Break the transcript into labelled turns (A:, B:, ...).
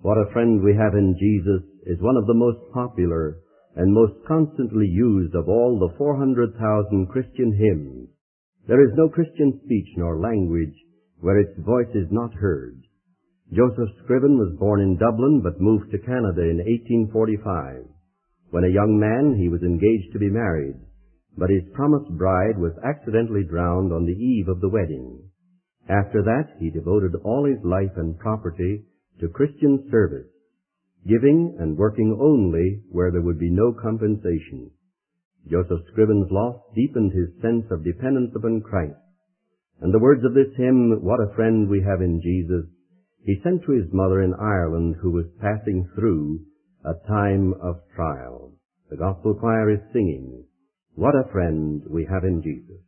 A: What a Friend We Have in Jesus is one of the most popular and most constantly used of all the 400,000 Christian hymns. There is no Christian speech nor language where its voice is not heard. Joseph Scriven was born in Dublin but moved to Canada in 1845. When a young man, he was engaged to be married, but his promised bride was accidentally drowned on the eve of the wedding. After that, he devoted all his life and property to Christian service, giving and working only where there would be no compensation. Joseph Scriven's loss deepened his sense of dependence upon Christ, and the words of this hymn, "What a Friend We Have in Jesus," he sent to his mother in Ireland, who was passing through a time of trial. The gospel choir is singing, "What a Friend We Have in Jesus."